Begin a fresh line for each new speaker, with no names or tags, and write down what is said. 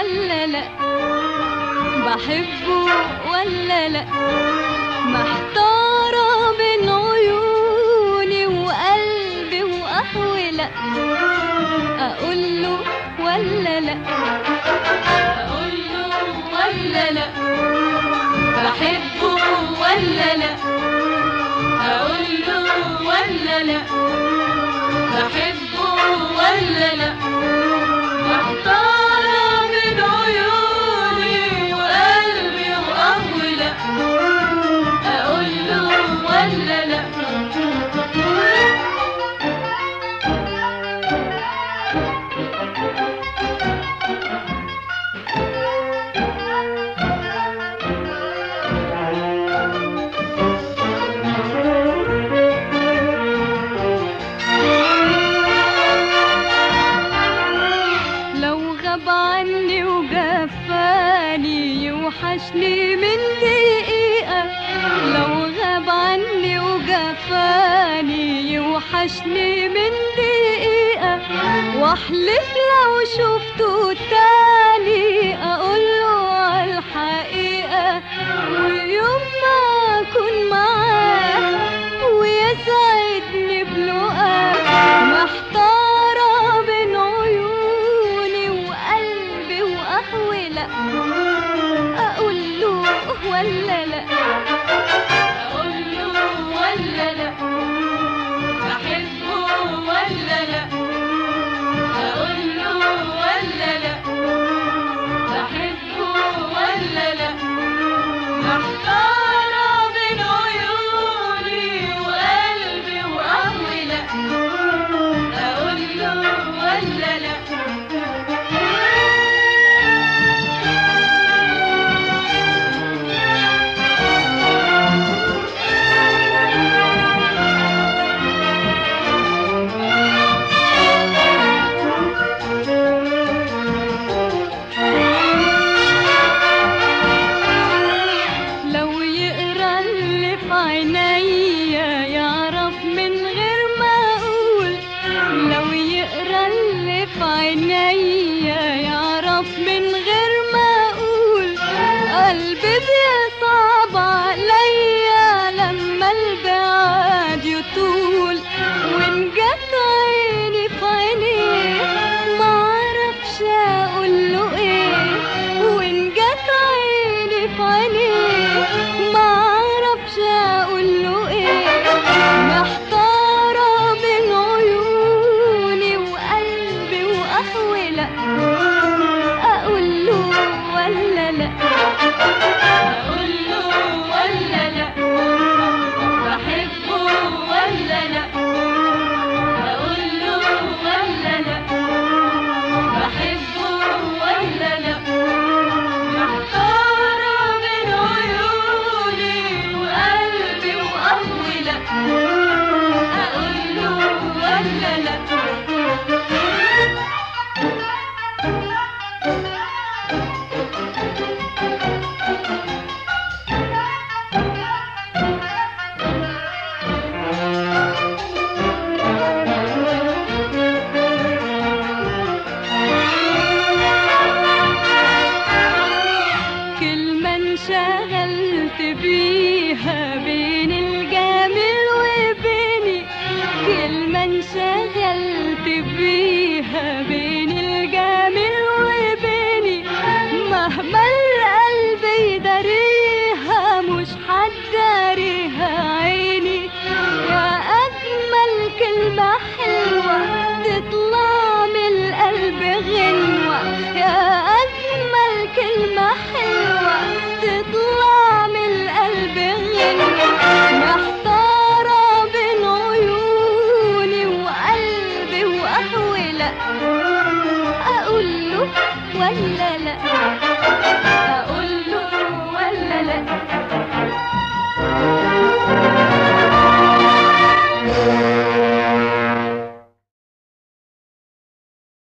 ولا لا، بحبه ولا لا، محتارة بين عيوني وقلبي وأحوله، أقوله ولا لا، أقوله ولا لا، بحبه ولا لا، أقوله ولا لا، بحبه ولا لا، محتارة بين عيوني وقلبي وأحوله، أقوله ولا لا. عني وجفاني يوحشني من دقيقة، لو غاب عني وجفاني يوحشني من دقيقة، واحلف لو شفته تاني اقوله عالحقيقة، ويوم ما اكون معاه ويسعدني بلقاه، محتارة بين عيوني وقلبي وأحوله، أقوله ولا لا، أقوله ولا لا، بحبه ولا لا، أقوله ولا لا، بحبه ولا لا، محتارة بين عيوني وقلبي وأحوله، أقوله ولا لا. عينيا يعرف من غير ما اقول، لو يقرا اللي في عينيا يعرف من غير ما اقول، قلبي بيصعب عليا لما البعاد يطول، وان جت عيني في عينيه معرفش اقوله ايه، وان جت عيني في عينيه معرفش اقوله ايه، محتارة بين عيوني وقلبي واحوله، اقوله ولا لا، اقوله ولا لا، بحبه ولا لا، اقوله ولا لا، بحبه ولا لا، محتارة بين عيوني وقلبي وأحوله، أقوله ولا لا. كلمة انشغلت بيها بين الجميل وبيني، كلمة انشغلت بيها بين الجميل وبيني، مهما القلب يداريها مش هتداريها عيني، يا أجمل كلمة حلوة تطلع من القلب غنوة، يا أجمل كلمة حلوة تطلع من القلب غنوة، محتارة بين عيوني وقلبي وأحوله، أقوله ولا لا.